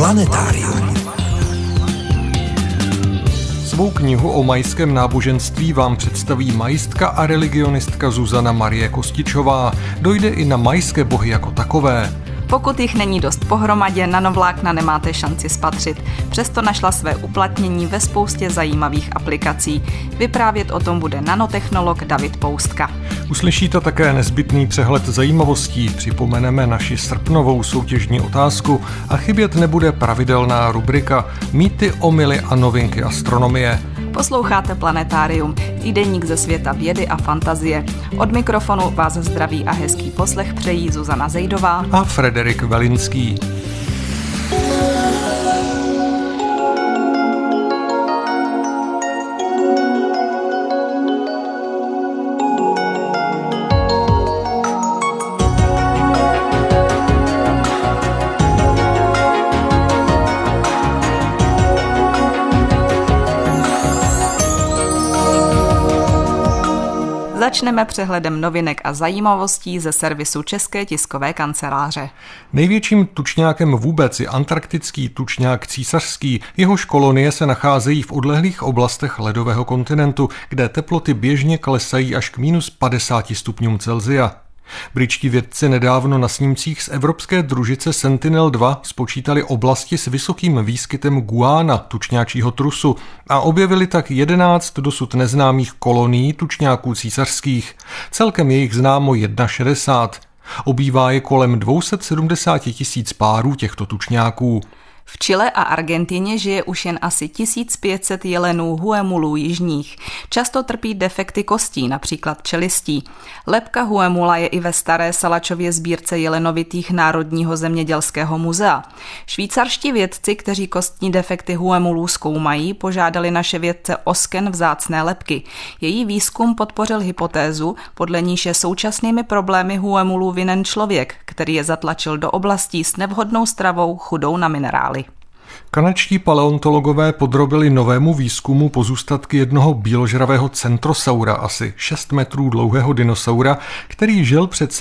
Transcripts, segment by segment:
Planetárium. Svou knihu o majském náboženství vám představí majistka a religionistka Zuzana Marie Kostičová. Dojde i na majské bohy jako takové. Pokud jich není dost pohromadě, nanovlákna nemáte šanci spatřit. Přesto našla své uplatnění ve spoustě zajímavých aplikací. Vyprávět o tom bude nanotechnolog David Poustka. Uslyšíte také nezbytný přehled zajímavostí, připomeneme naši srpnovou soutěžní otázku a chybět nebude pravidelná rubrika Mýty, omyly a novinky astronomie. Posloucháte Planetárium, týdeník ze světa vědy a fantazie. Od mikrofonu vás zdraví a hezký poslech přejí Zuzana Zejdová a Frederik Velinský. Začneme přehledem novinek a zajímavostí ze servisu České tiskové kanceláře. Největším tučňákem vůbec je antarktický tučňák císařský. Jehož kolonie se nacházejí v odlehlých oblastech ledového kontinentu, kde teploty běžně klesají až k -50 stupňům Celsia. Britští vědci nedávno na snímcích z evropské družice Sentinel-2 spočítali oblasti s vysokým výskytem guána, tučňáčího trusu, a objevili tak 11 dosud neznámých kolonií tučňáků císařských. Celkem je jich známo 61. Obývá je kolem 270 000 párů těchto tučňáků. V Chile a Argentině žije už jen asi 1500 jelenů huemulů jižních. Často trpí defekty kostí, například čelistí. Lebka huemula je i ve staré Salačově sbírce jelenovitých Národního zemědělského muzea. Švýcarští vědci, kteří kostní defekty huemulů zkoumají, požádali naše vědce o sken vzácné lebky. Její výzkum podpořil hypotézu, podle níž je současnými problémy huemulů vinen člověk, který je zatlačil do oblastí s nevhodnou stravou chudou na minerály. Kanadští paleontologové podrobili novému výzkumu pozůstatky jednoho bíložravého centrosaura, asi 6 metrů dlouhého dinosaura, který žil před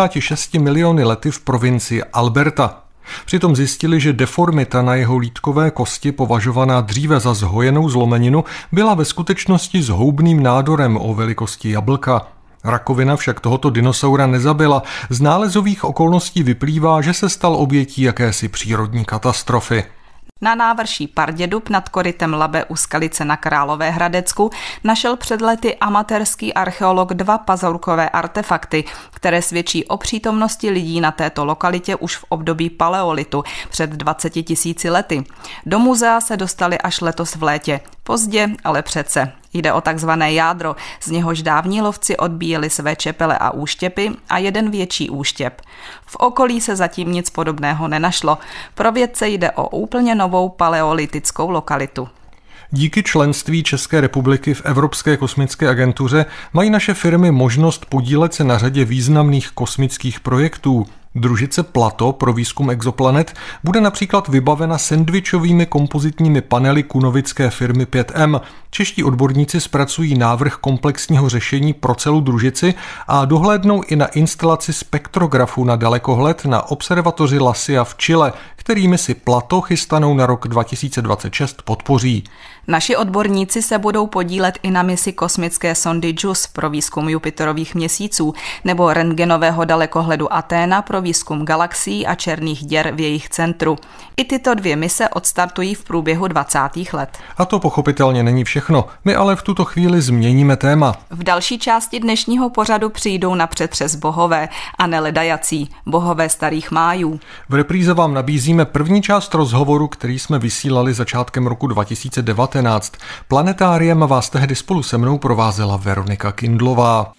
76 miliony lety v provincii Alberta. Přitom zjistili, že deformita na jeho lítkové kosti, považovaná dříve za zhojenou zlomeninu, byla ve skutečnosti zhoubným nádorem o velikosti jablka. Rakovina však tohoto dinosaura nezabila. Z nálezových okolností vyplývá, že se stal obětí jakési přírodní katastrofy. Na návrší Pardědub nad korytem Labe u Skalice na Královéhradecku našel před lety amatérský archeolog 2 pazourkové artefakty, které svědčí o přítomnosti lidí na této lokalitě už v období paleolitu před 20 000 lety. Do muzea se dostali až letos v létě. Pozdě, ale přece. Jde o takzvané jádro, z něhož dávní lovci odbíjeli své čepele a úštěpy a jeden větší úštěp. V okolí se zatím nic podobného nenašlo. Pro vědce jde o úplně novou paleolitickou lokalitu. Díky členství České republiky v Evropské kosmické agentuře mají naše firmy možnost podílet se na řadě významných kosmických projektů. Družice Plato pro výzkum exoplanet bude například vybavena sendvičovými kompozitními panely kunovické firmy 5M. Čeští odborníci zpracují návrh komplexního řešení pro celou družici a dohlédnou i na instalaci spektrografu na dalekohled na observatoři La Silla v Chile, kterými si Plato chystanou na rok 2026 podpoří. Naši odborníci se budou podílet i na misi kosmické sondy JUICE pro výzkum Jupiterových měsíců nebo rentgenového dalekohledu Athena pro výzkum galaxií a černých děr v jejich centru. I tyto 2 mise odstartují v průběhu 20. let. A to pochopitelně není všechno. My ale v tuto chvíli změníme téma. V další části dnešního pořadu přijdou na přetřes bohové a neledajací, bohové starých májů. V repríze vám nabízíme první část rozhovoru, který jsme vysílali začátkem roku 2019. Planetáriem vás tehdy spolu se mnou provázela Veronika Kindlová.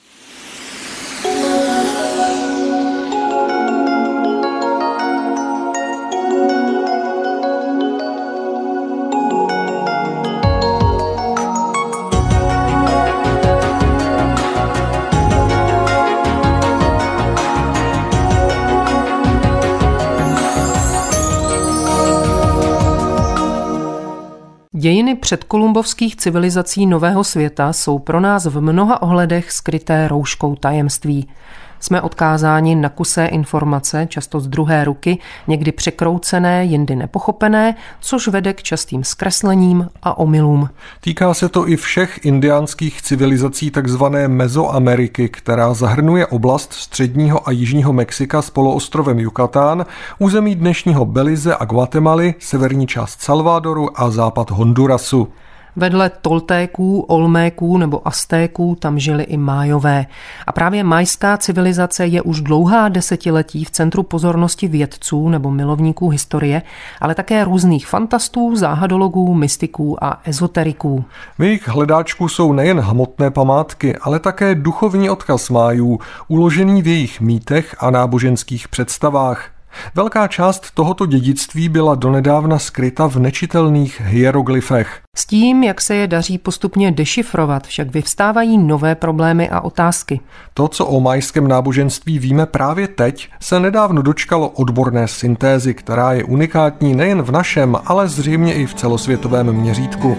Dějiny předkolumbovských civilizací Nového světa jsou pro nás v mnoha ohledech skryté rouškou tajemství. Jsme odkázáni na kusé informace, často z druhé ruky, někdy překroucené, jindy nepochopené, což vede k častým zkreslením a omylům. Týká se to i všech indiánských civilizací takzvané Mezoameriky, která zahrnuje oblast středního a jižního Mexika s poloostrovem Yucatán, území dnešního Belize a Guatemaly, severní část Salvadoru a západ Hondurasu. Vedle Toltéků, Olméků nebo Aztéků tam žili i Májové. A právě majská civilizace je už dlouhá desetiletí v centru pozornosti vědců nebo milovníků historie, ale také různých fantastů, záhadologů, mystiků a ezoteriků. V jejich hledáčku jsou nejen hmotné památky, ale také duchovní odkaz Májů, uložený v jejich mýtech a náboženských představách. Velká část tohoto dědictví byla donedávna skryta v nečitelných hieroglyfech. S tím, jak se je daří postupně dešifrovat, však vyvstávají nové problémy a otázky. To, co o majském náboženství víme právě teď, se nedávno dočkalo odborné syntézy, která je unikátní nejen v našem, ale zřejmě i v celosvětovém měřítku.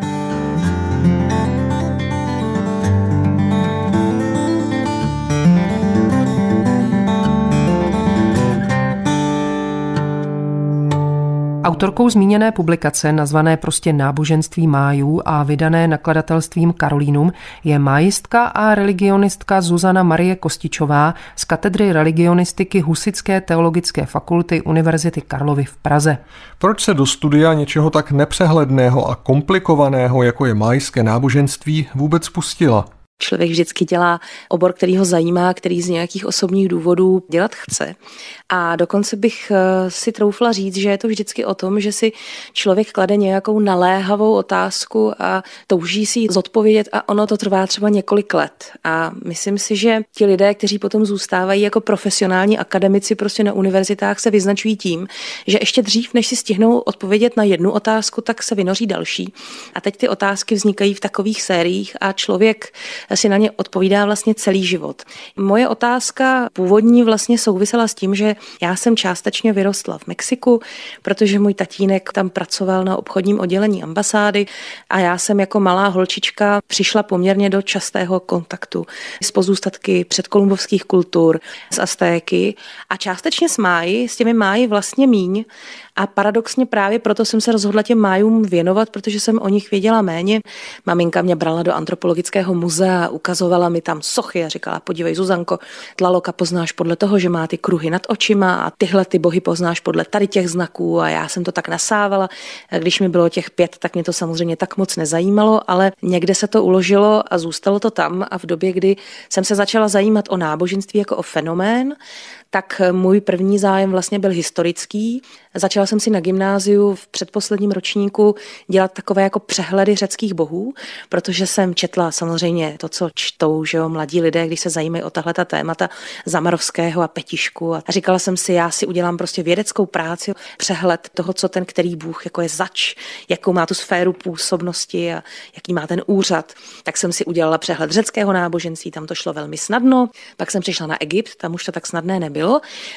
Autorkou zmíněné publikace, nazvané prostě Náboženství Májů a vydané nakladatelstvím Karolínum, je májistka a religionistka Zuzana Marie Kostičová z katedry religionistiky Husitské teologické fakulty Univerzity Karlovy v Praze. Proč se do studia něčeho tak nepřehledného a komplikovaného, jako je májské náboženství, vůbec pustila? Člověk vždycky dělá obor, který ho zajímá, který z nějakých osobních důvodů dělat chce. A dokonce bych si troufla říct, že je to vždycky o tom, že si člověk klade nějakou naléhavou otázku a touží si ji zodpovědět a ono to trvá třeba několik let. A myslím si, že ti lidé, kteří potom zůstávají jako profesionální akademici prostě na univerzitách, se vyznačují tím, že ještě dřív, než si stihnou odpovědět na jednu otázku, tak se vynoří další. A teď ty otázky vznikají v takových sériích a člověk si na ně odpovídá vlastně celý život. Moje otázka původní vlastně souvisela s tím, že já jsem částečně vyrostla v Mexiku, protože můj tatínek tam pracoval na obchodním oddělení ambasády a já jsem jako malá holčička přišla poměrně do častého kontaktu s pozůstatky předkolumbovských kultur, z Aztéky a částečně s těmi Máji vlastně míň. A paradoxně právě proto jsem se rozhodla těm Májům věnovat, protože jsem o nich věděla méně. Maminka mě brala do antropologického muzea a ukazovala mi tam sochy a říkala, podívej Zuzanko, Tlaloka poznáš podle toho, že má ty kruhy nad očima a tyhle ty bohy poznáš podle tady těch znaků a já jsem to tak nasávala. Když mi bylo těch 5, tak mě to samozřejmě tak moc nezajímalo, ale někde se to uložilo a zůstalo to tam a v době, kdy jsem se začala zajímat o náboženství jako o fenomén, tak můj první zájem vlastně byl historický. Začala jsem si na gymnáziu v předposledním ročníku dělat takové jako přehledy řeckých bohů, protože jsem četla samozřejmě to, co čtou, že jo, mladí lidé, když se zajímají o tahleta témata Zamarovského a Petišku. A říkala jsem si, já si udělám prostě vědeckou práci, přehled toho, co ten který bůh jako je zač, jakou má tu sféru působnosti a jaký má ten úřad. Tak jsem si udělala přehled řeckého náboženství, tam to šlo velmi snadno. Pak jsem přišla na Egypt, tam už to tak snadné nebylo.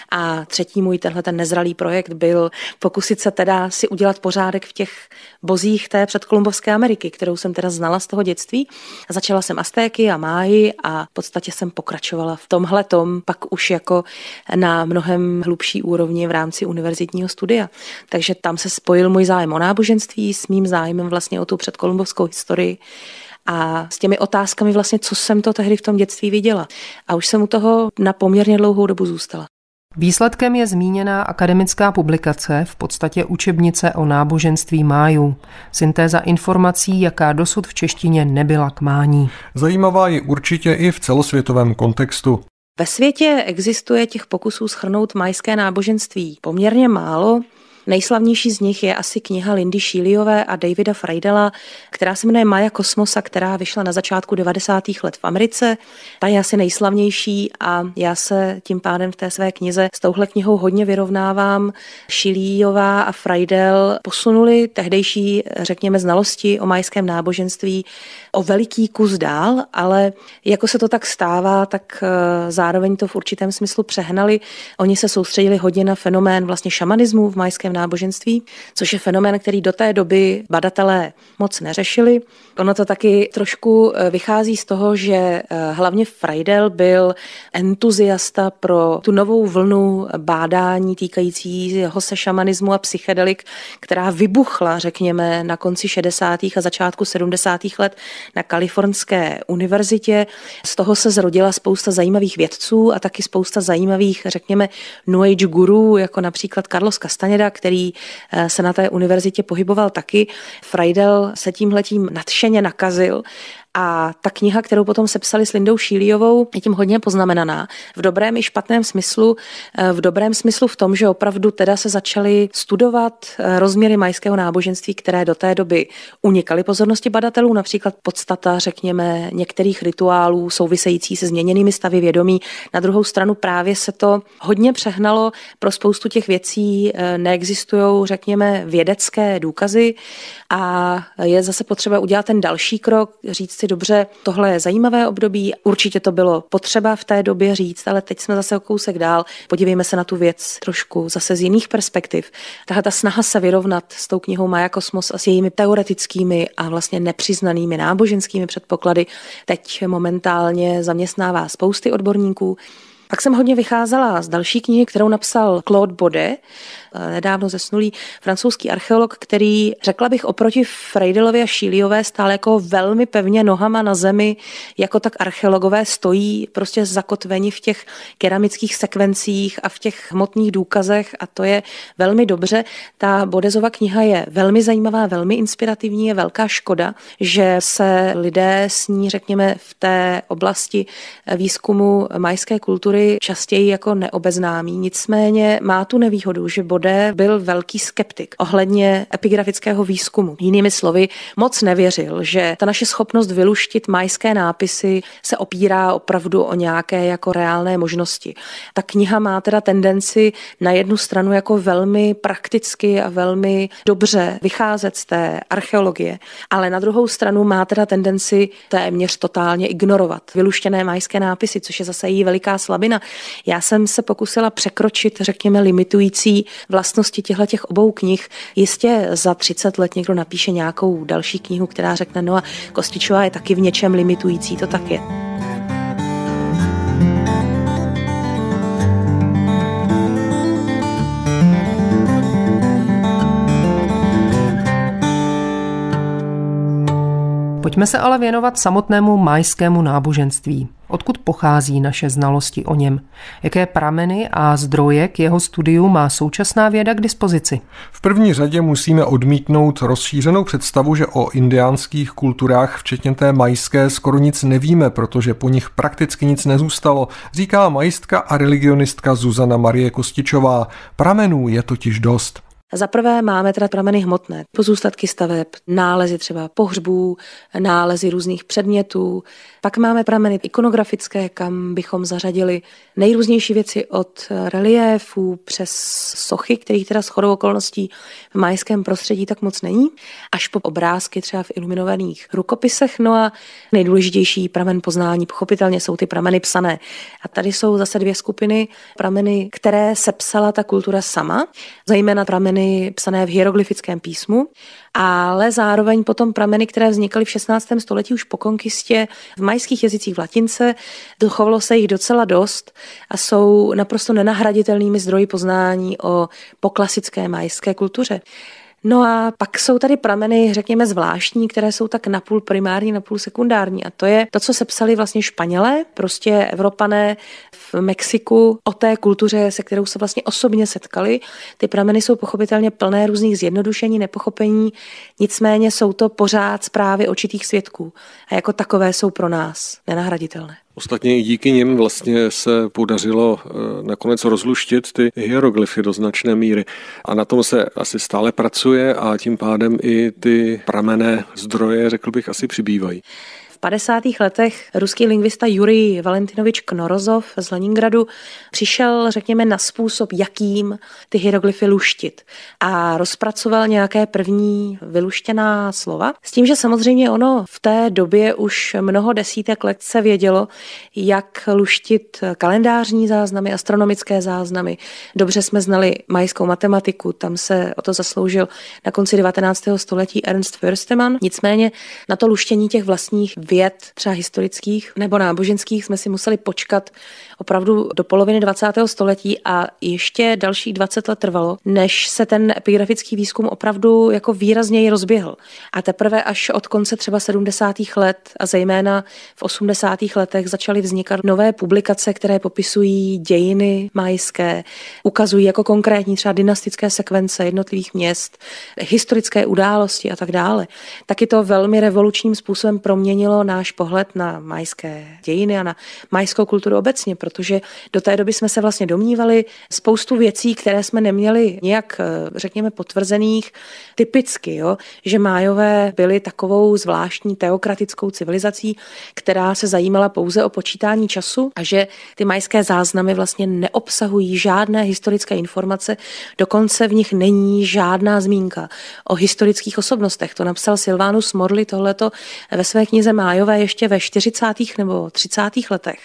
A třetí můj ten nezralý projekt byl pokusit se teda si udělat pořádek v těch bozích té předkolumbovské Ameriky, kterou jsem teda znala z toho dětství. Začala jsem Aztéky a Máji a v podstatě jsem pokračovala v tomhletom, pak už jako na mnohem hlubší úrovni v rámci univerzitního studia. Takže tam se spojil můj zájem o náboženství s mým zájmem vlastně o tu předkolumbovskou historii. A s těmi otázkami vlastně, co jsem to tehdy v tom dětství viděla. A už jsem u toho na poměrně dlouhou dobu zůstala. Výsledkem je zmíněná akademická publikace, v podstatě učebnice o náboženství Májů. Syntéza informací, jaká dosud v češtině nebyla k mání. Zajímavá je určitě i v celosvětovém kontextu. Ve světě existuje těch pokusů shrnout majské náboženství poměrně málo. Nejslavnější z nich je asi kniha Lindy Šíliové a Davida Freidela, která se jmenuje Maja Kosmosa, která vyšla na začátku 90. let v Americe. Ta je asi nejslavnější a já se tím pádem v té své knize s touhle knihou hodně vyrovnávám. Šíliová a Freidel posunuli tehdejší, řekněme, znalosti o majském náboženství o veliký kus dál, ale jako se to tak stává, tak zároveň to v určitém smyslu přehnali. Oni se soustředili hodně na fenomén vlastně šamanismu v majském náboženství, což je fenomén, který do té doby badatelé moc neřešili. Ono to taky trošku vychází z toho, že hlavně Freidel byl entuziasta pro tu novou vlnu bádání týkajícího se šamanismu a psychedelik, která vybuchla, řekněme, na konci 60. a začátku 70. let na Kalifornské univerzitě. Z toho se zrodila spousta zajímavých vědců a taky spousta zajímavých, řekněme, New Age gurů, jako například Carlos Castaneda, který se na té univerzitě pohyboval taky. Freidel se tímhletím nadšeně nakazil. A ta kniha, kterou potom sepsali s Lindou Šíliovou, je tím hodně poznamenaná. V dobrém i špatném smyslu. V dobrém smyslu v tom, že opravdu teda se začaly studovat rozměry majského náboženství, které do té doby unikaly pozornosti badatelů, například podstata, řekněme, některých rituálů související se změněnými stavy vědomí. Na druhou stranu právě se to hodně přehnalo. Pro spoustu těch věcí neexistují, řekněme, vědecké důkazy a je zase potřeba udělat ten další krok, říct si dobře, tohle je zajímavé období, určitě to bylo potřeba v té době říct, ale teď jsme zase o kousek dál, podívejme se na tu věc trošku zase z jiných perspektiv. Tahle ta snaha se vyrovnat s tou knihou Maya Kosmos a s jejími teoretickými a vlastně nepřiznanými náboženskými předpoklady teď momentálně zaměstnává spousty odborníků. Pak jsem hodně vycházela z další knihy, kterou napsal Claude Baudet, nedávno zesnulý francouzský archeolog, který, řekla bych, oproti Freidelovi a Šíliové stál jako velmi pevně nohama na zemi, jako tak archeologové stojí prostě zakotveni v těch keramických sekvencích a v těch hmotných důkazech a to je velmi dobře. Ta Baudetova kniha je velmi zajímavá, velmi inspirativní, je velká škoda, že se lidé s ní, řekněme, v té oblasti výzkumu majské kultury častěji jako neobeznámí. Nicméně má tu nevýhodu, že Baudet byl velký skeptik ohledně epigrafického výzkumu. Jinými slovy, moc nevěřil, že ta naše schopnost vyluštit majské nápisy se opírá opravdu o nějaké jako reálné možnosti. Ta kniha má teda tendenci na jednu stranu jako velmi prakticky a velmi dobře vycházet z té archeologie, ale na druhou stranu má teda tendenci téměř totálně ignorovat vyluštěné majské nápisy, což je zase její veliká slabina. Já jsem se pokusila překročit, řekněme, limitující vlastnosti těch obou knih. Jistě za 30 let někdo napíše nějakou další knihu, která řekne, no a Kostičová je taky v něčem limitující, to tak je. Pojďme se ale věnovat samotnému majskému náboženství. Odkud pochází naše znalosti o něm? Jaké prameny a zdroje k jeho studiu má současná věda k dispozici? V první řadě musíme odmítnout rozšířenou představu, že o indiánských kulturách, včetně té majské, skoro nic nevíme, protože po nich prakticky nic nezůstalo, říká majistka a religionistka Zuzana Marie Kostičová. Pramenů je totiž dost. Za prvé máme teda prameny hmotné, pozůstatky staveb, nálezy třeba pohřbů, nálezy různých předmětů. Pak máme prameny ikonografické, kam bychom zařadili nejrůznější věci od reliéfů přes sochy, kterých teda shodou okolností v majském prostředí tak moc není, až po obrázky třeba v iluminovaných rukopisech. No a nejdůležitější pramen poznání pochopitelně jsou ty prameny psané. A tady jsou zase dvě skupiny prameny, které sepsala ta kultura sama, zejména prameny psané v hieroglyfickém písmu, ale zároveň potom prameny, které vznikaly v 16. století už po konkistě v majských jazycích v latince. Dochovalo se jich docela dost a jsou naprosto nenahraditelnými zdroji poznání o poklasické majské kultuře. No a pak jsou tady prameny, řekněme, zvláštní, které jsou tak napůl primární, napůl sekundární. A to je to, co sepsali vlastně Španělé, prostě Evropané v Mexiku o té kultuře, se kterou se vlastně osobně setkali. Ty prameny jsou pochopitelně plné různých zjednodušení, nepochopení, nicméně jsou to pořád zprávy očitých svědků. A jako takové jsou pro nás nenahraditelné. Ostatně i díky nim vlastně se podařilo nakonec rozluštit ty hieroglyfy do značné míry. A na tom se asi stále pracuje a tím pádem i ty pramenné zdroje, řekl bych, asi přibývají. V 50. letech ruský lingvista Jurij Valentinovič Knorozov z Leningradu přišel, řekněme, na způsob, jakým ty hieroglyfy luštit a rozpracoval nějaké první vyluštěná slova. S tím, že samozřejmě ono v té době už mnoho desítek let se vědělo, jak luštit kalendářní záznamy, astronomické záznamy. Dobře jsme znali majskou matematiku, tam se o to zasloužil na konci 19. století Ernst Förstemann. Nicméně na to luštění těch vlastních věd, třeba historických nebo náboženských, jsme si museli počkat opravdu do poloviny 20. století a ještě dalších 20 let trvalo, než se ten epigrafický výzkum opravdu jako výrazněji rozběhl. A teprve až od konce třeba 70. let a zejména v 80. letech začaly vznikat nové publikace, které popisují dějiny majské, ukazují jako konkrétní třeba dynastické sekvence jednotlivých měst, historické události a tak dále. Taky to velmi revolučním způsobem proměnilo náš pohled na majské dějiny a na majskou kulturu obecně, protože do té doby jsme se vlastně domnívali spoustu věcí, které jsme neměli nějak, řekněme, potvrzených typicky, jo? Že Májové byli takovou zvláštní teokratickou civilizací, která se zajímala pouze o počítání času a že ty majské záznamy vlastně neobsahují žádné historické informace, dokonce v nich není žádná zmínka o historických osobnostech. To napsal Silvanus Morley tohleto ve své knize Májové ještě ve 40. nebo 30. letech.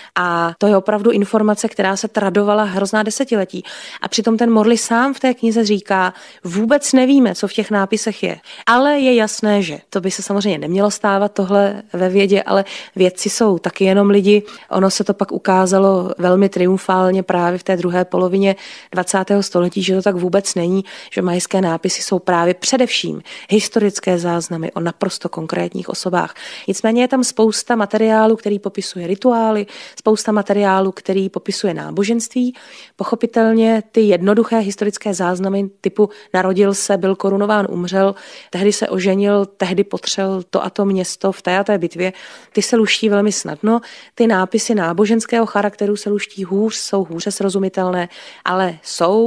A to je opravdu informace, která se tradovala hrozná desetiletí. A přitom ten Morley sám v té knize říká, vůbec nevíme, co v těch nápisech je. Ale je jasné, že to by se samozřejmě nemělo stávat tohle ve vědě, ale vědci jsou taky jenom lidi. Ono se to pak ukázalo velmi triumfálně právě v té druhé polovině 20. století, že to tak vůbec není, že majské nápisy jsou právě především historické záznamy o naprosto konkrétních osobách. Nicméně je tam spousta materiálu, který popisuje rituály, spousta materiálu, který popisuje náboženství. Pochopitelně ty jednoduché historické záznamy typu narodil se, byl korunován, umřel, tehdy se oženil, tehdy potřel to a to město v té a té bitvě, ty se luští velmi snadno. Ty nápisy náboženského charakteru se luští hůř, jsou hůře srozumitelné, ale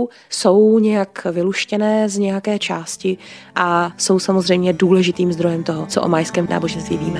jsou nějak vyluštěné z nějaké části a jsou samozřejmě důležitým zdrojem toho, co o majském náboženství víme.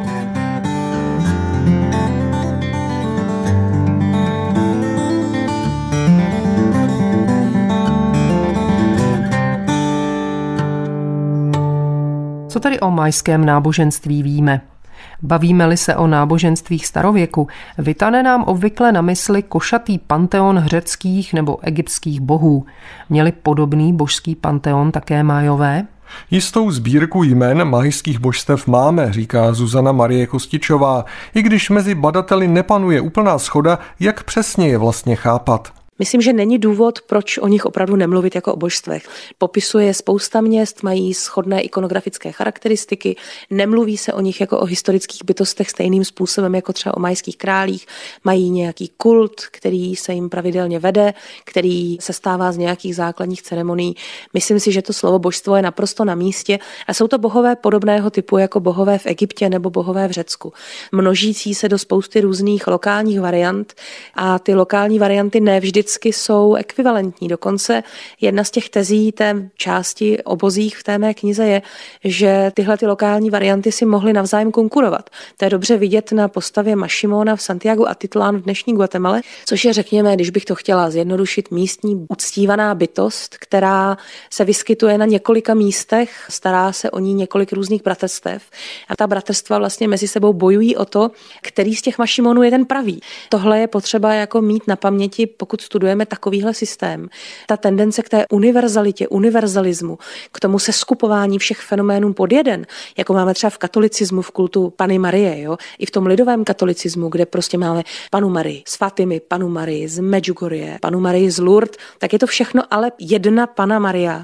Co tedy o majském náboženství víme? Bavíme-li se o náboženstvích starověku, vytane nám obvykle na mysli košatý panteon řeckých nebo egyptských bohů. Měli podobný božský panteon také Májové? Jistou sbírku jmen majských božstev máme, říká Zuzana Marie Kostičová, i když mezi badateli nepanuje úplná shoda, jak přesně je vlastně chápat. Myslím, že není důvod, proč o nich opravdu nemluvit jako o božstvech. Popisuje spousta měst, mají shodné ikonografické charakteristiky, nemluví se o nich jako o historických bytostech stejným způsobem jako třeba o majských králích, mají nějaký kult, který se jim pravidelně vede, který se stává z nějakých základních ceremonií. Myslím si, že to slovo božstvo je naprosto na místě a jsou to bohové podobného typu jako bohové v Egyptě nebo bohové v Řecku. Množící se do spousty různých lokálních variant a ty lokální varianty nevždy jsou ekvivalentní. Dokonce jedna z těch tezí té části o bozích v té mé knize je, že tyhle ty lokální varianty si mohly navzájem konkurovat. To je dobře vidět na postavě Mašimóna v Santiagu Atitlán v dnešní Guatemale, což je, řekněme, když bych to chtěla zjednodušit, místní uctívaná bytost, která se vyskytuje na několika místech, stará se o ní několik různých bratrstev a ta bratrstva vlastně mezi sebou bojují o to, který z těch Mašimónů je ten pravý. Tohle je potřeba jako mít na paměti, pokud studujeme takovýhle systém. Ta tendence k té univerzalitě, univerzalismu, k tomu seskupování všech fenoménů pod jeden, jako máme třeba v katolicismu, v kultu Panny Marie, jo? I v tom lidovém katolicismu, kde prostě máme Pannu Marii z Fatimy, Pannu Marii z Medjugorje, Pannu Marii z Lourdes, tak je to všechno ale jedna Panna Maria,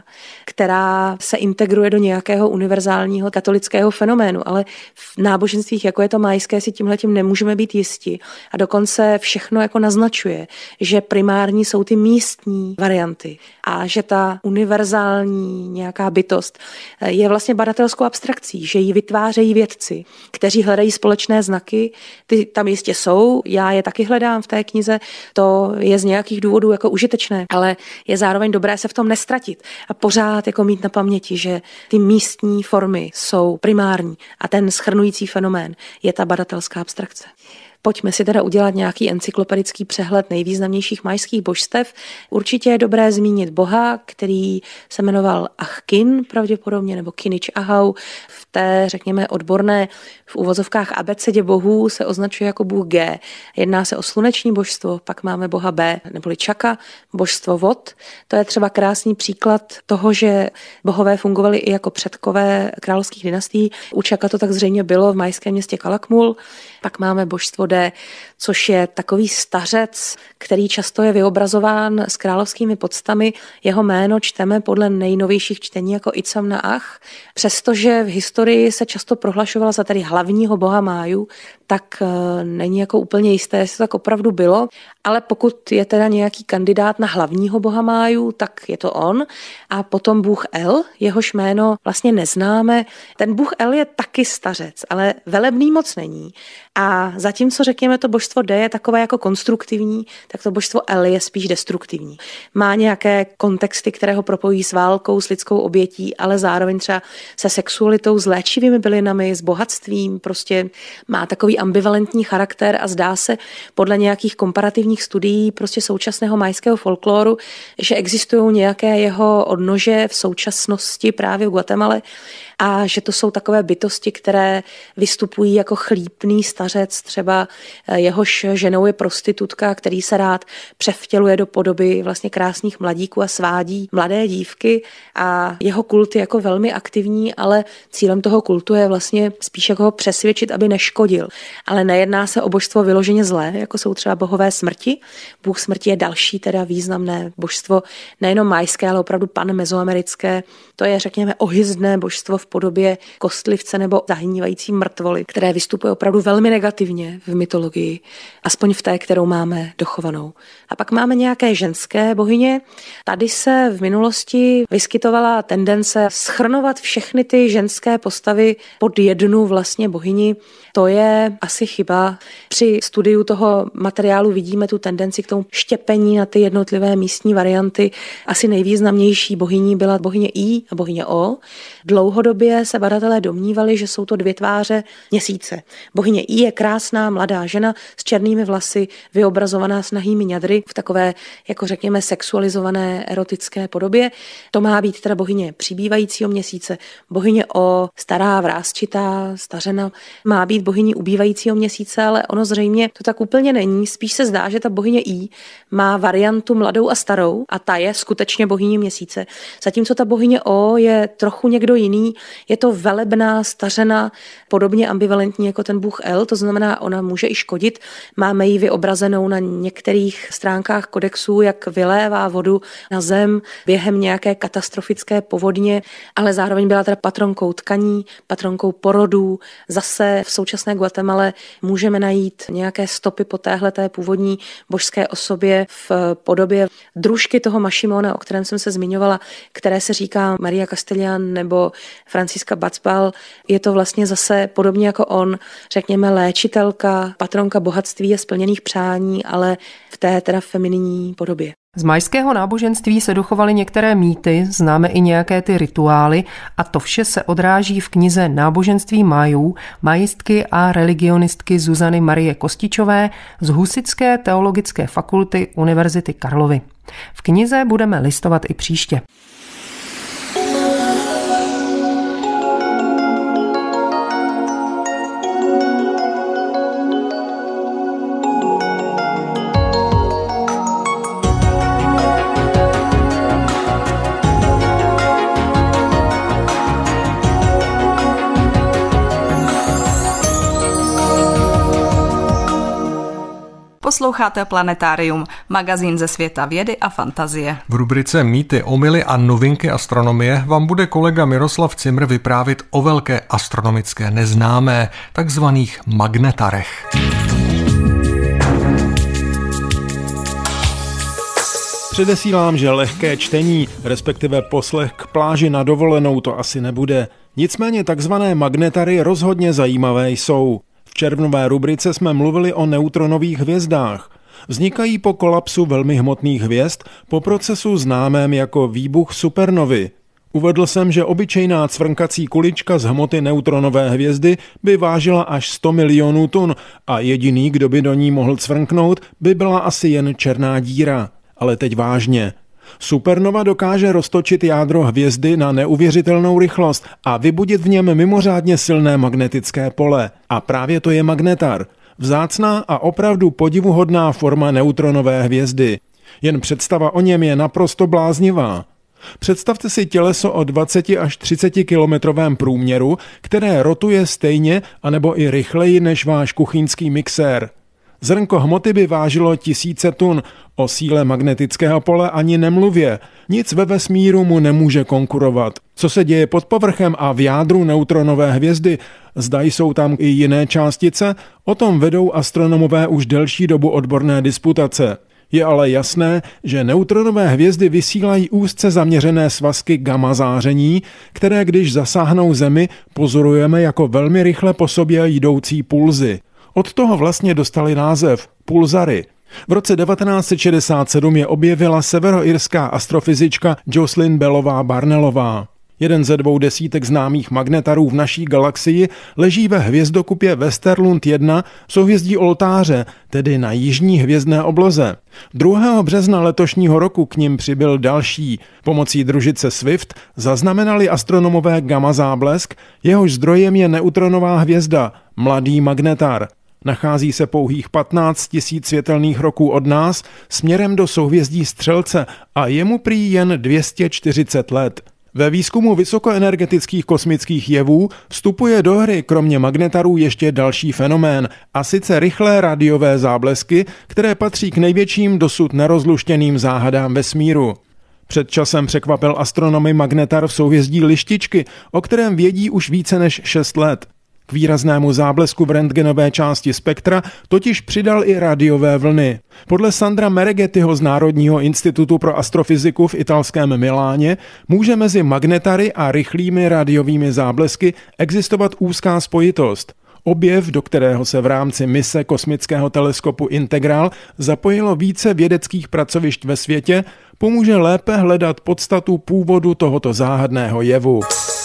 která se integruje do nějakého univerzálního katolického fenoménu, ale v náboženstvích, jako je to majské, si tímhletím nemůžeme být jisti. A dokonce všechno jako naznačuje, že primárně primární jsou ty místní varianty a že ta univerzální nějaká bytost je vlastně badatelskou abstrakcí, že ji vytvářejí vědci, kteří hledají společné znaky, ty tam jistě jsou, já je taky hledám v té knize, to je z nějakých důvodů jako užitečné, ale je zároveň dobré se v tom nestratit a pořád jako mít na paměti, že ty místní formy jsou primární a ten shrnující fenomén je ta badatelská abstrakce. Pojďme si teda udělat nějaký encyklopedický přehled nejvýznamnějších mayských božstev. Určitě je dobré zmínit boha, který se jmenoval Achkin pravděpodobně, nebo Kinič Ahau. V té, řekněme, odborné v uvozovkách abecedě bohů se označuje jako bůh G. Jedná se o sluneční božstvo, pak máme boha B, neboli Čaka, božstvo vod. To je třeba krásný příklad toho, že bohové fungovali i jako předkové královských dynastií. U Čaka to tak zřejmě bylo v majském městě Kalakmul. Pak máme božstvo D, což je takový stařec, který často je vyobrazován s královskými poctami. Jeho jméno čteme podle nejnovějších čtení jako Itzamna Ach. Přestože v historii se často prohlašovala za tady hlavního boha Májů, tak není jako úplně jisté, jestli to tak opravdu bylo, ale pokud je teda nějaký kandidát na hlavního boha Májů, tak je to on. A potom bůh El, jehož jméno vlastně neznáme. Ten bůh El je taky stařec, ale velebný moc není. A zatímco řekněme to božstvo D je takové jako konstruktivní, tak to božstvo El je spíš destruktivní. Má nějaké kontexty, které ho propojí s válkou, s lidskou obětí, ale zároveň třeba se sexualitou, s léčivými bylinami, s bohatstvím, prostě má takový ambivalentní charakter a zdá se podle nějakých komparativních studií prostě současného majského folkloru, že existují nějaké jeho odnože v současnosti právě v Guatemale a že to jsou takové bytosti, které vystupují jako chlípný stařec, třeba jehož ženou je prostitutka, který se rád převtěluje do podoby vlastně krásných mladíků a svádí mladé dívky a jeho kult je jako velmi aktivní, ale cílem toho kultu je vlastně spíš jako ho přesvědčit, aby neškodil. Ale nejedná se o božstvo vyloženě zlé, jako jsou třeba bohové smrti. Bůh smrti je další teda významné božstvo, nejenom majské, ale opravdu panmezoamerické. To je, řekněme, ohyzdné božstvo v podobě kostlivce nebo zahnívající mrtvoly, které vystupuje opravdu velmi negativně v mytologii, aspoň v té, kterou máme dochovanou. A pak máme nějaké ženské bohyně. Tady se v minulosti vyskytovala tendence shrnovat všechny ty ženské postavy pod jednu vlastně bohyni. To je asi chyba. Při studiu toho materiálu vidíme tu tendenci k tomu štěpení na ty jednotlivé místní varianty. Asi nejvýznamnější bohyní byla bohyně I a bohyně O. Dlouhodobě se badatelé domnívali, že jsou to dvě tváře měsíce. Bohyně I je krásná mladá žena s černými vlasy, vyobrazovaná s nahými ňadry v takové, jako řekněme, sexualizované erotické podobě. To má být teda bohyně přibývajícího měsíce. Bohyně O, stará vrásčitá, stařena, má být bohyní ubývajícího měsíce, ale ono zřejmě to tak úplně není. Spíš se zdá, že ta bohyně I má variantu mladou a starou a ta je skutečně bohyní měsíce. Zatímco ta bohyně O je trochu někdo jiný, je to velebná, stařena, podobně ambivalentní jako ten bůh El, to znamená, ona může i škodit. Máme ji vyobrazenou na některých stránkách kodexů, jak vylévá vodu na zem během nějaké katastrofické povodně, ale zároveň byla teda patronkou tkaní, patronkou porodů. Zase v současné Guatemale můžeme najít nějaké stopy po téhleté původní božské osobě v podobě družky toho Mašimona, o kterém jsem se zmiňovala, které se říká Maria Castellán nebo Francisca Bacbal. Je to vlastně zase podobně jako on, řekněme, léčitelka, patronka bohatství a splněných přání, ale v té teda femininní podobě. Z majského náboženství se dochovaly některé mýty, známe i nějaké ty rituály a to vše se odráží v knize Náboženství Májů majistky a religionistky Zuzany Marie Kostičové z Husitské teologické fakulty Univerzity Karlovy. V knize budeme listovat i příště. Posloucháte Planetárium, magazín ze světa vědy a fantazie. V rubrice Mýty, omyly a novinky astronomie vám bude kolega Miroslav Cimr vyprávět o velké astronomické neznámé, takzvaných magnetarech. Předesílám, že lehké čtení, respektive poslech k pláži na dovolenou to asi nebude. Nicméně takzvané magnetary rozhodně zajímavé jsou. V červnové rubrice jsme mluvili o neutronových hvězdách. Vznikají po kolapsu velmi hmotných hvězd po procesu známém jako výbuch supernovy. Uvedl jsem, že obyčejná cvrnkací kulička z hmoty neutronové hvězdy by vážila až 100 milionů tun a jediný, kdo by do ní mohl cvrnknout, by byla asi jen černá díra. Ale teď vážně. Supernova dokáže roztočit jádro hvězdy na neuvěřitelnou rychlost a vybudit v něm mimořádně silné magnetické pole. A právě to je magnetar. Vzácná a opravdu podivuhodná forma neutronové hvězdy. Jen představa o něm je naprosto bláznivá. Představte si těleso o 20 až 30 kilometrovém průměru, které rotuje stejně anebo i rychleji než váš kuchyňský mixér. Zrnko hmoty by vážilo 1000 tun, o síle magnetického pole ani nemluvě. Nic ve vesmíru mu nemůže konkurovat. Co se děje pod povrchem a v jádru neutronové hvězdy, zda jsou tam i jiné částice, o tom vedou astronomové už delší dobu odborné disputace. Je ale jasné, že neutronové hvězdy vysílají úzce zaměřené svazky gamma záření, které když zasáhnou Zemi, pozorujeme jako velmi rychle po sobě jdoucí pulzy. Od toho vlastně dostali název pulzary. V roce 1967 je objevila severoirská astrofyzička Jocelyn Bellová Barnellová. Jeden ze 2 desítek známých magnetarů v naší galaxii leží ve hvězdokupě Westerlund 1 v souhvězdí Oltáře, tedy na jižní hvězdné obloze. 2. března letošního roku k nim přibyl další. Pomocí družice SWIFT zaznamenali astronomové gamma záblesk, jehož zdrojem je neutronová hvězda, mladý magnetar. Nachází se pouhých 15 000 světelných roků od nás směrem do souhvězdí Střelce a je mu prý jen 240 let. Ve výzkumu vysokoenergetických kosmických jevů vstupuje do hry kromě magnetarů ještě další fenomén, a sice rychlé rádiové záblesky, které patří k největším dosud nerozluštěným záhadám vesmíru. Před časem překvapil astronomy magnetar v souhvězdí Lištičky, o kterém vědí už více než 6 let. K výraznému záblesku v rentgenové části spektra totiž přidal i rádiové vlny. Podle Sandra Mereghettiho z Národního institutu pro astrofyziku v italském Miláně může mezi magnetary a rychlými rádiovými záblesky existovat úzká spojitost. Objev, do kterého se v rámci mise kosmického teleskopu Integral zapojilo více vědeckých pracovišť ve světě, pomůže lépe hledat podstatu původu tohoto záhadného jevu.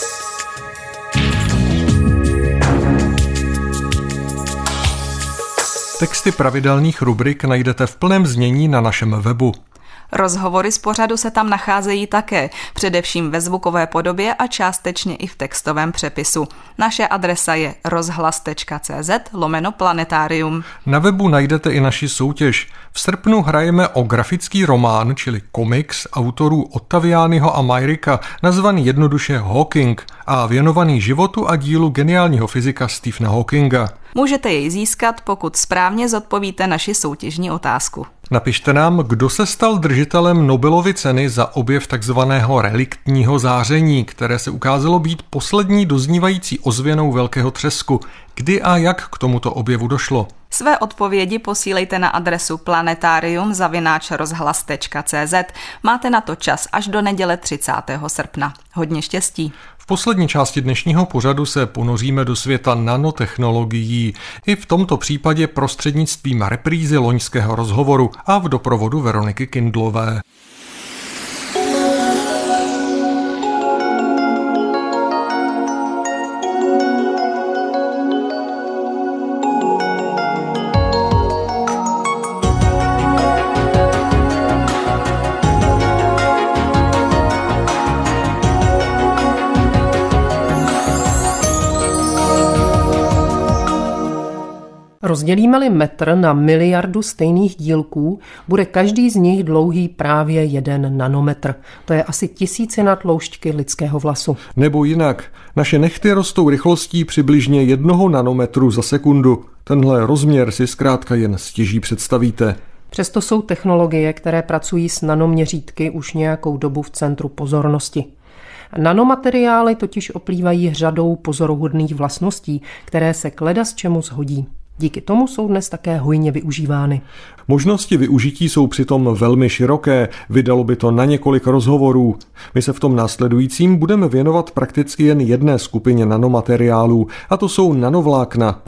Texty pravidelných rubrik najdete v plném znění na našem webu. Rozhovory z pořadu se tam nacházejí také, především ve zvukové podobě a částečně i v textovém přepisu. Naše adresa je rozhlas.cz/planetarium. Na webu najdete i naši soutěž. V srpnu hrajeme o grafický román, čili komiks autorů Ottavianiho a Meyericka, nazvaný jednoduše Hawking a věnovaný životu a dílu geniálního fyzika Stephena Hawkinga. Můžete jej získat, pokud správně zodpovíte naši soutěžní otázku. Napište nám, kdo se stal držitelem Nobelovy ceny za objev takzvaného reliktního záření, které se ukázalo být poslední doznívající ozvěnou velkého třesku. Kdy a jak k tomuto objevu došlo? Své odpovědi posílejte na adresu planetarium@rozhlas.cz. Máte na to čas až do neděle 30. srpna. Hodně štěstí. V poslední části dnešního pořadu se ponoříme do světa nanotechnologií, i v tomto případě prostřednictvím reprízy loňského rozhovoru a v doprovodu Veroniky Kindlové. Rozdělíme-li metr na miliardu stejných dílků, bude každý z nich dlouhý právě 1 nanometr. To je asi 1000 tloušťky lidského vlasu. Nebo jinak, naše nehty rostou rychlostí přibližně 1 nanometru za sekundu. Tenhle rozměr si zkrátka jen stěží představíte. Přesto jsou technologie, které pracují s nanoměřítky už nějakou dobu v centru pozornosti. Nanomateriály totiž oplývají řadou pozoruhodných vlastností, které se k ledasčemu shodí. Díky tomu jsou dnes také hojně využívány. Možnosti využití jsou přitom velmi široké, vydalo by to na několik rozhovorů. My se v tom následujícím budeme věnovat prakticky jen jedné skupině nanomateriálů, a to jsou nanovlákna.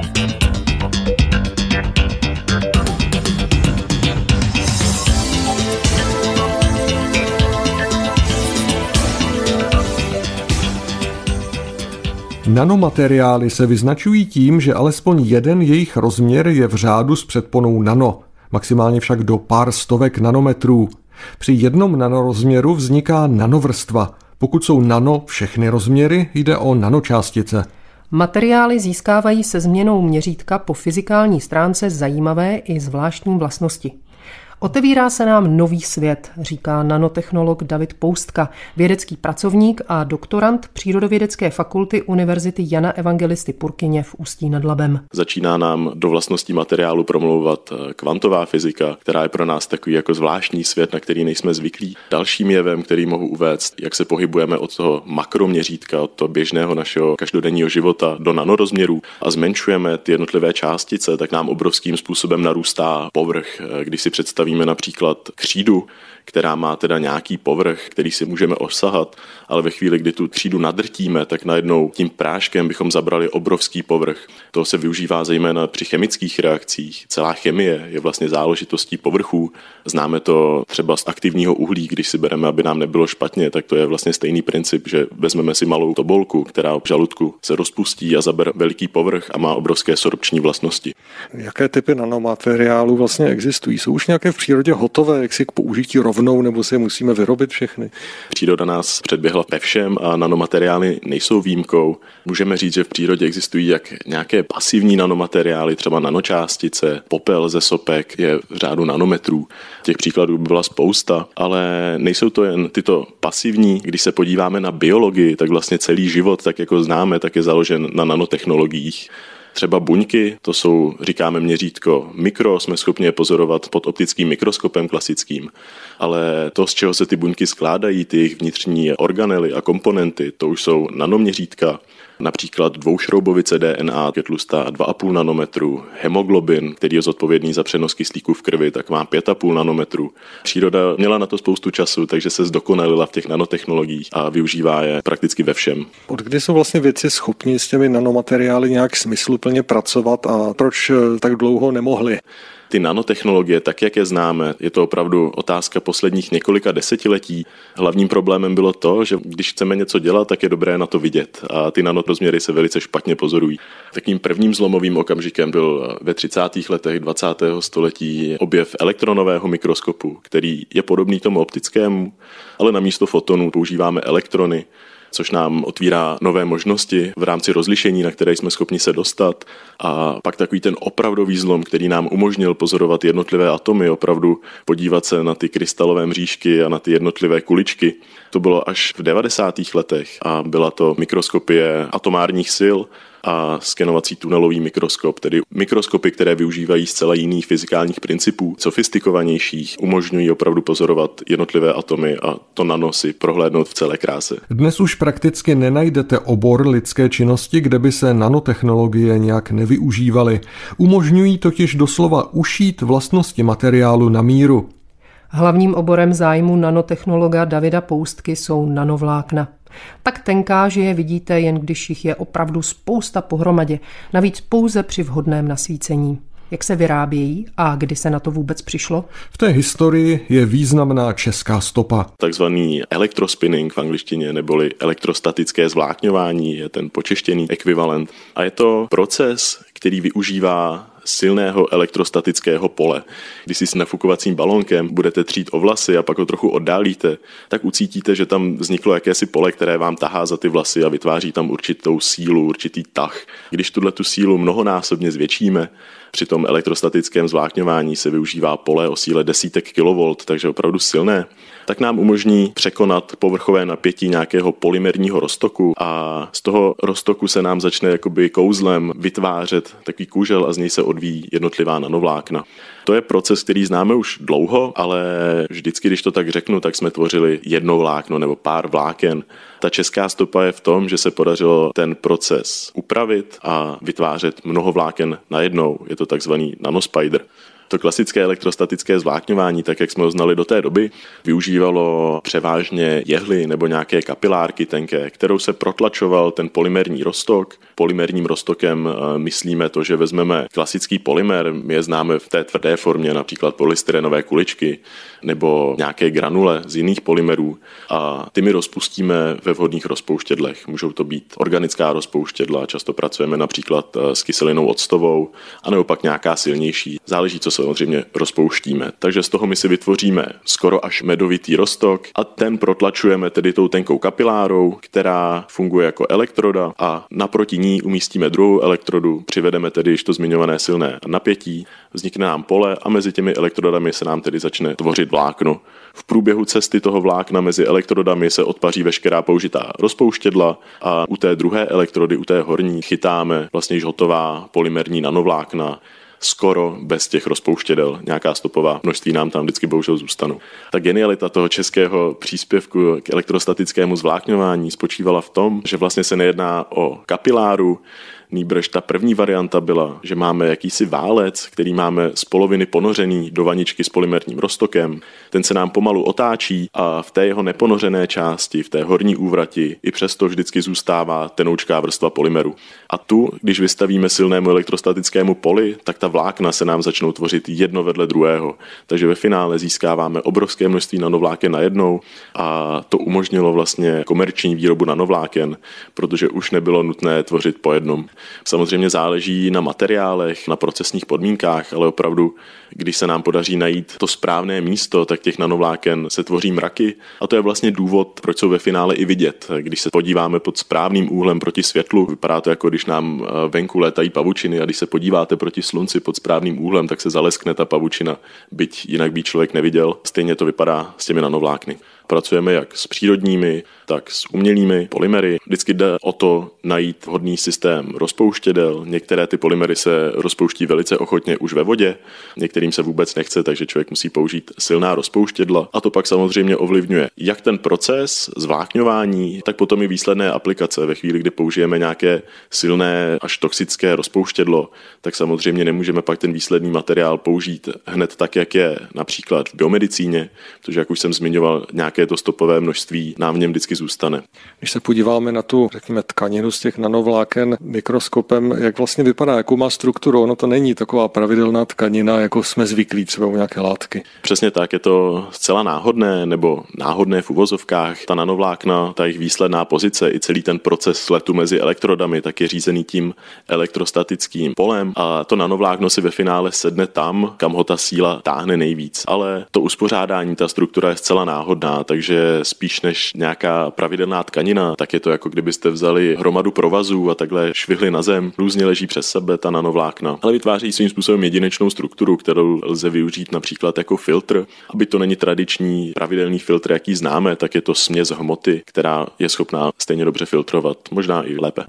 Nanomateriály se vyznačují tím, že alespoň jeden jejich rozměr je v řádu s předponou nano, maximálně však do pár stovek nanometrů. Při jednom nanorozměru vzniká nanovrstva. Pokud jsou nano všechny rozměry, jde o nanočástice. Materiály získávají se změnou měřítka po fyzikální stránce zajímavé i zvláštní vlastnosti. Otevírá se nám nový svět, říká nanotechnolog David Poustka, vědecký pracovník a doktorand Přírodovědecké fakulty Univerzity Jana Evangelisty Purkyně v Ústí nad Labem. Začíná nám do vlastností materiálu promlouvat kvantová fyzika, která je pro nás takový jako zvláštní svět, na který nejsme zvyklí. Dalším jevem, který mohu uvést, jak se pohybujeme od toho makroměřítka, od toho běžného našeho každodenního života do nanorozměrů a zmenšujeme ty jednotlivé částice, tak nám obrovským způsobem narůstá povrch. Když si představíme například křídu, která má teda nějaký povrch, který si můžeme osahat, ale ve chvíli, kdy tu křídu nadrtíme, tak najednou tím práškem bychom zabrali obrovský povrch. To se využívá zejména při chemických reakcích. Celá chemie je vlastně záležitostí povrchů. Známe to třeba z aktivního uhlí, když si bereme, aby nám nebylo špatně, tak to je vlastně stejný princip, že vezmeme si malou tobolku, která v žaludku se rozpustí a zabere veliký povrch a má obrovské sorpční vlastnosti. Jaké typy nanomateriálů vlastně existují? Jsou už nějaké v přírodě hotové, jak si k použití rovnou, nebo si je musíme vyrobit všechny? Příroda nás předběhla ve všem a nanomateriály nejsou výjimkou. Můžeme říct, že v přírodě existují jak nějaké pasivní nanomateriály, třeba nanočástice, popel ze sopek je v řádu nanometrů. Těch příkladů by byla spousta, ale nejsou to jen tyto pasivní. Když se podíváme na biologii, tak vlastně celý život, tak jako známe, tak je založen na nanotechnologiích. Třeba buňky, to jsou, říkáme měřítko mikro, jsme schopni je pozorovat pod optickým mikroskopem klasickým, ale to, z čeho se ty buňky skládají, ty jejich vnitřní organely a komponenty, to už jsou nanoměřítka. Například dvoušroubovice DNA je tlustá 2,5 nanometru, hemoglobin, který je zodpovědný za přenos kyslíku v krvi, tak má 5,5 nanometru. Příroda měla na to spoustu času, takže se zdokonalila v těch nanotechnologiích a využívá je prakticky ve všem. Od kdy jsou vlastně vědci schopni s těmi nanomateriály nějak smysluplně pracovat a proč tak dlouho nemohli? Ty nanotechnologie, tak jak je známe, je to opravdu otázka posledních několika desetiletí. Hlavním problémem bylo to, že když chceme něco dělat, tak je dobré na to vidět a ty nanorozměry se velice špatně pozorují. Takým prvním zlomovým okamžikem byl ve 30. letech 20. století objev elektronového mikroskopu, který je podobný tomu optickému, ale na místo fotonů používáme elektrony, což nám otvírá nové možnosti v rámci rozlišení, na které jsme schopni se dostat. A pak takový ten opravdový zlom, který nám umožnil pozorovat jednotlivé atomy, opravdu podívat se na ty krystalové mřížky a na ty jednotlivé kuličky. To bylo až v 90. letech a byla to mikroskopie atomárních sil a skenovací tunelový mikroskop, tedy mikroskopy, které využívají zcela jiných fyzikálních principů, sofistikovanějších, umožňují opravdu pozorovat jednotlivé atomy a to nano si prohlédnout v celé kráse. Dnes už prakticky nenajdete obor lidské činnosti, kde by se nanotechnologie nějak nevyužívaly. Umožňují totiž doslova ušít vlastnosti materiálu na míru. Hlavním oborem zájmu nanotechnologa Davida Poustky jsou nanovlákna. Tak tenká, že je vidíte, jen když jich je opravdu spousta pohromadě, navíc pouze při vhodném nasvícení. Jak se vyrábějí a kdy se na to vůbec přišlo? V té historii je významná česká stopa. Takzvaný elektrospinning v angličtině neboli elektrostatické zvlákňování je ten počeštěný ekvivalent. A je to proces, který využívá silného elektrostatického pole. Když si s nafukovacím balónkem budete třít o vlasy a pak ho trochu oddálíte, tak ucítíte, že tam vzniklo jakési pole, které vám tahá za ty vlasy a vytváří tam určitou sílu, určitý tah. Když tu sílu mnohonásobně zvětšíme, při tom elektrostatickém zvlákňování se využívá pole o síle desítek kilovolt, takže opravdu silné, tak nám umožní překonat povrchové napětí nějakého polymerního roztoku a z toho roztoku se nám začne jakoby kouzlem vytvářet takový kůžel a z něj se odvíjí jednotlivá nanovlákna. To je proces, který známe už dlouho, ale vždycky, když to tak řeknu, tak jsme tvořili jedno vlákno nebo pár vláken Ta česká stopa je v tom, že se podařilo ten proces upravit a vytvářet mnoho vláken najednou. Je to takzvaný nanospider. To klasické elektrostatické zvlákňování, tak jak jsme ho znali do té doby, využívalo převážně jehly nebo nějaké kapilárky tenké, kterou se protlačoval ten polymerní roztok. Polymerním roztokem myslíme to, že vezmeme klasický polymer, my je známe v té tvrdé formě, například polystyrenové kuličky nebo nějaké granule z jiných polymerů a ty my rozpustíme ve vhodných rozpouštědlech. Můžou to být organická rozpouštědla, často pracujeme například s kyselinou octovou, anebo pak nějaká silnější. Záleží, co samozřejmě rozpouštíme. Takže z toho my si vytvoříme skoro až medovitý roztok a ten protlačujeme tedy tou tenkou kapilárou, která funguje jako elektroda a naproti ní umístíme druhou elektrodu, přivedeme tedy již to zmiňované silné napětí, vznikne nám pole a mezi těmi elektrodami se nám tedy začne tvořit vlákno. V průběhu cesty toho vlákna mezi elektrodami se odpaří veškerá použitá rozpouštědla a u té druhé elektrody, u té horní, chytáme vlastně již hotová polymerní nanovlákna, skoro bez těch rozpouštědel. Nějaká stopová množství nám tam vždycky bohužel zůstanou. Ta genialita toho českého příspěvku k elektrostatickému zvlákňování spočívala v tom, že vlastně se nejedná o kapiláru, nýbrž ta první varianta byla, že máme jakýsi válec, který máme z poloviny ponořený do vaničky s polymerním roztokem. Ten se nám pomalu otáčí a v té jeho neponořené části, v té horní úvrati, i přesto vždycky zůstává tenoučká vrstva polymeru. A tu, když vystavíme silnému elektrostatickému poli, tak ta vlákna se nám začnou tvořit jedno vedle druhého. Takže ve finále získáváme obrovské množství nanovláken najednou a to umožnilo vlastně komerční výrobu nanovláken, protože už nebylo nutné tvořit po jednom. Samozřejmě záleží na materiálech, na procesních podmínkách, ale opravdu, když se nám podaří najít to správné místo, tak těch nanovláken se tvoří mraky a to je vlastně důvod, proč jsou ve finále i vidět. Když se podíváme pod správným úhlem proti světlu, vypadá to jako když nám venku létají pavučiny a když se podíváte proti slunci pod správným úhlem, tak se zaleskne ta pavučina, byť jinak by člověk neviděl. Stejně to vypadá s těmi nanovlákny. Pracujeme jak s přírodními, tak s umělými polymery. Vždycky jde o to najít vhodný systém rozpouštědel. Některé ty polymery se rozpouští velice ochotně už ve vodě, některým se vůbec nechce, takže člověk musí použít silná rozpouštědla. A to pak samozřejmě ovlivňuje jak ten proces zvlákňování, tak potom i výsledné aplikace. Ve chvíli, kdy použijeme nějaké silné až toxické rozpouštědlo, tak samozřejmě nemůžeme pak ten výsledný materiál použít hned tak, jak je například v biomedicíně, protože jak už jsem zmiňoval, nějaké to stopové množství nám v něm vždycky zůstane. Když se podíváme na tu, řekněme, tkaninu z těch nanovláken mikroskopem, jak vlastně vypadá, jakou má strukturu, ono to není taková pravidelná tkanina, jako jsme zvyklí třeba u nějaké látky. Přesně tak, je to zcela náhodné nebo náhodné v uvozovkách. Ta nanovlákna, ta jejich výsledná pozice i celý ten proces sletu mezi elektrodami, tak je řízený tím elektrostatickým polem a to nanovlákno si ve finále sedne tam, kam ho ta síla táhne nejvíc. Ale to uspořádání, ta struktura je zcela náhodná, takže spíš než nějaká pravidelná tkanina, tak je to jako kdybyste vzali hromadu provazů a takhle švihli na zem, různě leží přes sebe ta nanovlákna, ale vytváří svým způsobem jedinečnou strukturu, kterou lze využít například jako filtr. Aby to není tradiční pravidelný filtr, jaký známe, tak je to směs hmoty, která je schopná stejně dobře filtrovat, možná i lépe.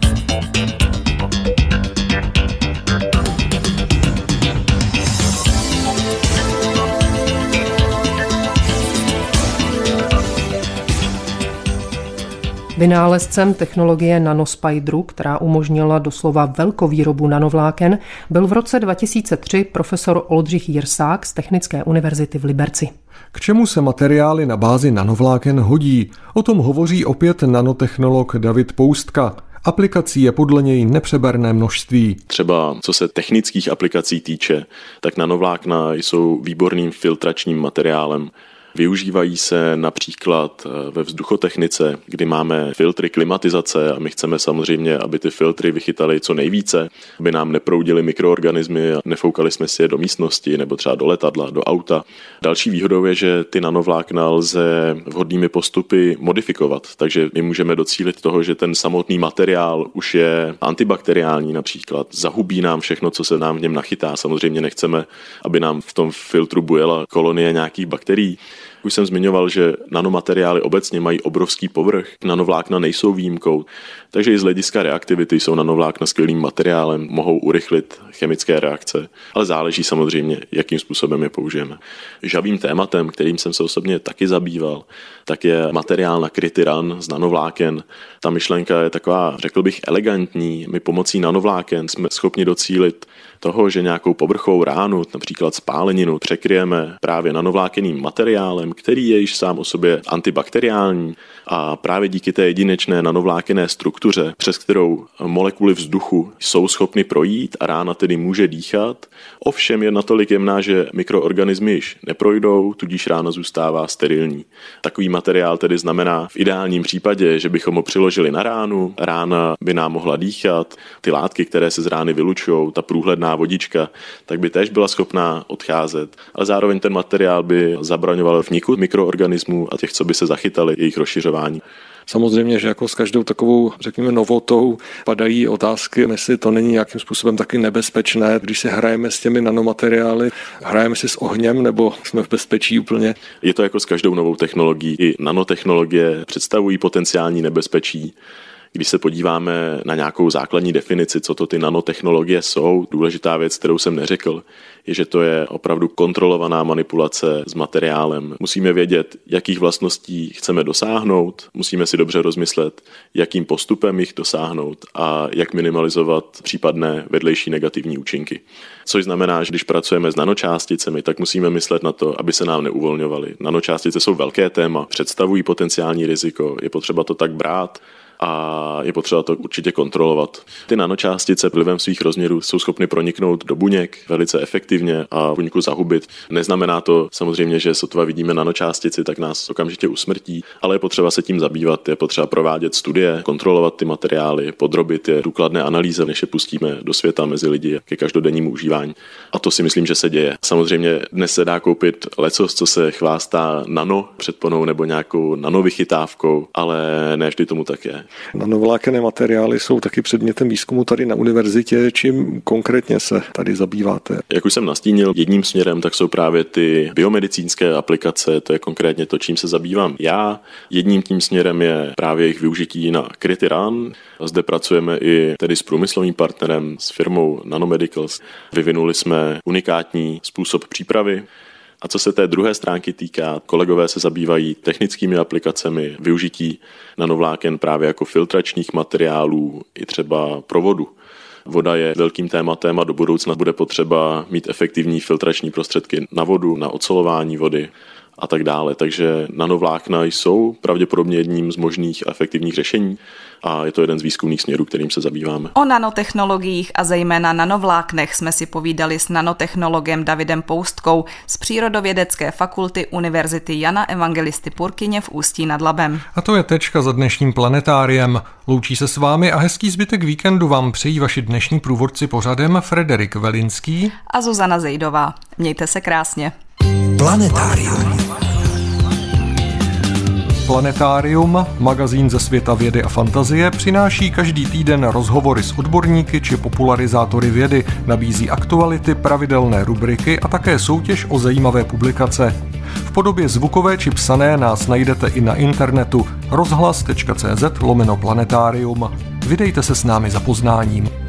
Vynálezcem technologie nanospideru, která umožnila doslova velkovýrobu nanovláken, byl v roce 2003 profesor Oldřich Jirsák z Technické univerzity v Liberci. K čemu se materiály na bázi nanovláken hodí? O tom hovoří opět nanotechnolog David Poustka. Aplikací je podle něj nepřeberné množství. Třeba co se technických aplikací týče, tak nanovlákna jsou výborným filtračním materiálem. Využívají se například ve vzduchotechnice, kdy máme filtry klimatizace a my chceme samozřejmě, aby ty filtry vychytaly co nejvíce, aby nám neproudily mikroorganismy a nefoukali jsme si je do místnosti nebo třeba do letadla, do auta. Další výhodou je, že ty nanovlákna lze vhodnými postupy modifikovat, takže my můžeme docílit toho, že ten samotný materiál už je antibakteriální například, zahubí nám všechno, co se nám v něm nachytá. Samozřejmě nechceme, aby nám v tom filtru bujela kolonie nějakých bakterií. Už jsem zmiňoval, že nanomateriály obecně mají obrovský povrch, nanovlákna nejsou výjimkou, takže i z hlediska reaktivity jsou nanovlákna skvělým materiálem, mohou urychlit chemické reakce, ale záleží samozřejmě, jakým způsobem je použijeme. Žavým tématem, kterým jsem se osobně taky zabýval, tak je materiál na kryty ran z nanovláken. Ta myšlenka je taková, řekl bych, elegantní. My pomocí nanovláken jsme schopni docílit toho, že nějakou povrchovou ránu, například spáleninu, překryjeme právě nanovlákenným materiálem, který je již sám o sobě antibakteriální a právě díky té jedinečné nanovlákenné struktuře, přes kterou molekuly vzduchu jsou schopny projít a rána tedy může dýchat, ovšem je natolik jemná, že mikroorganismy již neprojdou, tudíž rána zůstává sterilní. Takový materiál tedy znamená v ideálním případě, že bychom ho přiložili na ránu, rána by nám mohla dýchat, ty látky, které se z rány vylučují, ta průhledná vodička, tak by též byla schopná odcházet, ale zároveň ten materiál by zabraňoval vniku mikroorganismů a těch, co by se zachytali, jejich rozšiřování. Samozřejmě, že jako s každou takovou, řekněme, novotou padají otázky, jestli to není nějakým způsobem taky nebezpečné, když se hrajeme s těmi nanomateriály, hrajeme si s ohněm, nebo jsme v bezpečí úplně. Je to jako s každou novou technologií. I nanotechnologie představují potenciální nebezpečí. Když se podíváme na nějakou základní definici, co to ty nanotechnologie jsou, důležitá věc, kterou jsem neřekl, je, že to je opravdu kontrolovaná manipulace s materiálem. Musíme vědět, jakých vlastností chceme dosáhnout, musíme si dobře rozmyslet, jakým postupem jich dosáhnout a jak minimalizovat případné vedlejší negativní účinky. Což znamená, že když pracujeme s nanočásticemi, tak musíme myslet na to, aby se nám neuvolňovaly. Nanočástice jsou velké téma, představují potenciální riziko, je potřeba to tak brát a je potřeba to určitě kontrolovat. Ty nanočástice vlivem svých rozměrů jsou schopny proniknout do buněk velice efektivně a buňku zahubit. Neznamená to samozřejmě, že sotva vidíme nanočástici, tak nás okamžitě usmrtí, ale je potřeba se tím zabývat, je potřeba provádět studie, kontrolovat ty materiály, podrobit je důkladné analýze, než je pustíme do světa mezi lidi ke každodennímu užívání. A to si myslím, že se děje. Samozřejmě dnes se dá koupit lecos, co se chvástá nano předponou nebo nějakou nanovichytávkou, ale ne vždy tomu tak je. Nanovlákenné materiály jsou taky předmětem výzkumu tady na univerzitě. Čím konkrétně se tady zabýváte? Jak už jsem nastínil, jedním směrem tak jsou právě ty biomedicínské aplikace, to je konkrétně to, čím se zabývám já. Jedním tím směrem je právě jejich využití na kryty ran. Zde pracujeme i tedy s průmyslovým partnerem, s firmou Nanomedicals. Vyvinuli jsme unikátní způsob přípravy. A co se té druhé stránky týká, kolegové se zabývají technickými aplikacemi, využití nanovláken právě jako filtračních materiálů i třeba pro vodu. Voda je velkým tématem a do budoucna bude potřeba mít efektivní filtrační prostředky na vodu, na ocelování vody a tak dále. Takže nanovlákna jsou pravděpodobně jedním z možných a efektivních řešení a je to jeden z výzkumných směrů, kterým se zabýváme. O nanotechnologiích a zejména nanovláknech jsme si povídali s nanotechnologem Davidem Poustkou z Přírodovědecké fakulty Univerzity Jana Evangelisty Purkyně v Ústí nad Labem. A to je tečka za dnešním planetáriem. Loučí se s vámi a hezký zbytek víkendu vám přejí vaši dnešní průvodci pořadem Frederik Velinský a Zuzana Zejdová. Mějte se krásně. Planetárium. Planetárium, magazín ze světa vědy a fantazie, přináší každý týden rozhovory s odborníky či popularizátory vědy, nabízí aktuality, pravidelné rubriky a také soutěž o zajímavé publikace. V podobě zvukové či psané nás najdete i na internetu rozhlas.cz/planetárium. Vydejte se s námi za poznáním.